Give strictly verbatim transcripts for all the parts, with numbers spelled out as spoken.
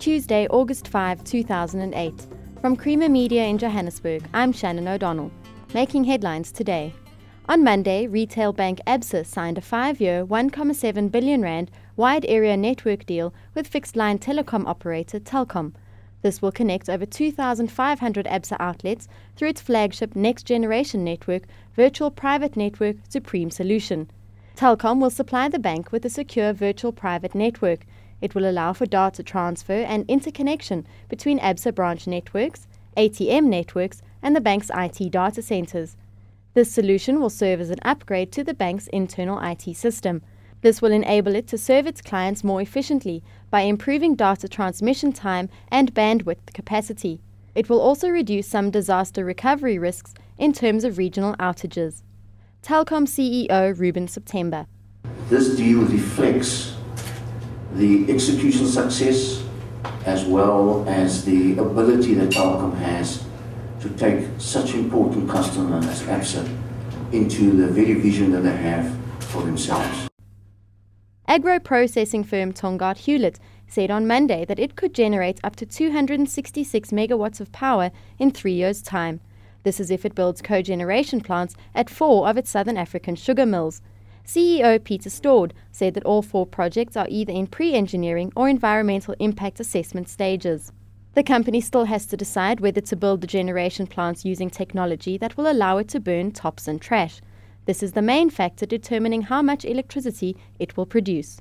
Tuesday, August fifth, two thousand eight. From Creamer Media in Johannesburg, I'm Shannon O'Donnell. Making headlines today. On Monday, retail bank Absa signed a five-year, one point seven billion rand wide area network deal with fixed-line telecom operator Telkom. This will connect over two thousand five hundred Absa outlets through its flagship next-generation network, Virtual Private Network Supreme Solution. Telkom will supply the bank with a secure virtual private network. It will allow for data transfer and interconnection between Absa branch networks, A T M networks, and the bank's I T data centers. This solution will serve as an upgrade to the bank's internal I T system. This will enable it to serve its clients more efficiently by improving data transmission time and bandwidth capacity. It will also reduce some disaster recovery risks in terms of regional outages. Telkom C E O Ruben September. This deal reflects the execution success as well as the ability that Telkom has to take such important customer as Absa into the very vision that they have for themselves. Agro-processing firm Tongaat Hewlett said on Monday that it could generate up to two hundred sixty-six megawatts of power in three years' time. This is if it builds cogeneration plants at four of its Southern African sugar mills. C E O Peter Stoord said that all four projects are either in pre-engineering or environmental impact assessment stages. The company still has to decide whether to build the generation plants using technology that will allow it to burn tops and trash. This is the main factor determining how much electricity it will produce.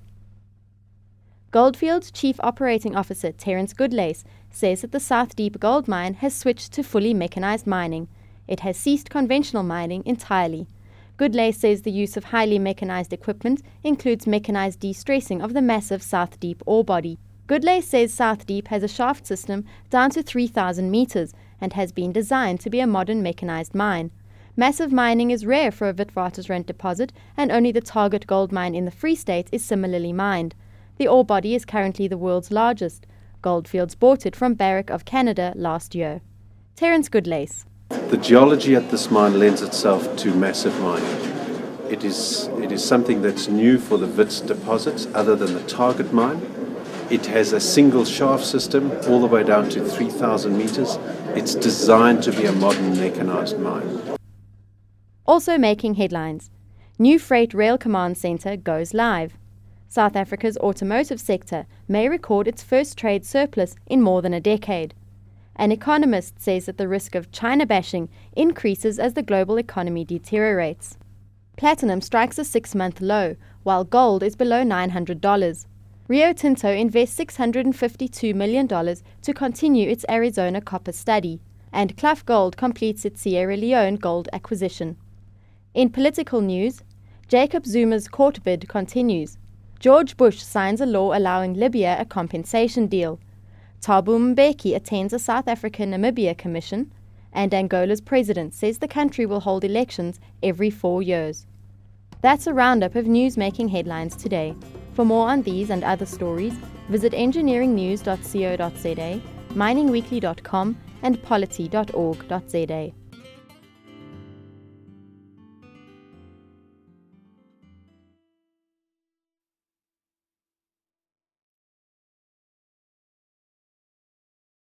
Gold Fields Chief Operating Officer Terence Goodlace says that the South Deep gold mine has switched to fully mechanized mining. It has ceased conventional mining entirely. Goodlace says the use of highly mechanized equipment includes mechanized de-stressing of the massive South Deep ore body. Goodlace says South Deep has a shaft system down to three thousand meters and has been designed to be a modern mechanized mine. Massive mining is rare for a Witwatersrand deposit, and only the Target gold mine in the Free State is similarly mined. The ore body is currently the world's largest. Gold Fields bought it from Barrick of Canada last year. Terence Goodlace. The geology at this mine lends itself to massive mining. It is, it is something that's new for the Wits deposits other than the Target mine. It has a single shaft system all the way down to three thousand meters. It's designed to be a modern mechanized mine. Also making headlines. New Freight Rail Command Centre goes live. South Africa's automotive sector may record its first trade surplus in more than a decade. An economist says that the risk of China bashing increases as the global economy deteriorates. Platinum strikes a six-month low, while gold is below nine hundred dollars. Rio Tinto invests six hundred fifty-two million dollars to continue its Arizona copper study, and Clough Gold completes its Sierra Leone gold acquisition. In political news, Jacob Zuma's court bid continues. George Bush signs a law allowing Libya a compensation deal. Thabo Mbeki attends a South African-Namibia commission, and Angola's president says the country will hold elections every four years. That's a roundup of news making headlines today. For more on these and other stories, visit engineering news dot co dot za, mining weekly dot com, and polity dot org dot za.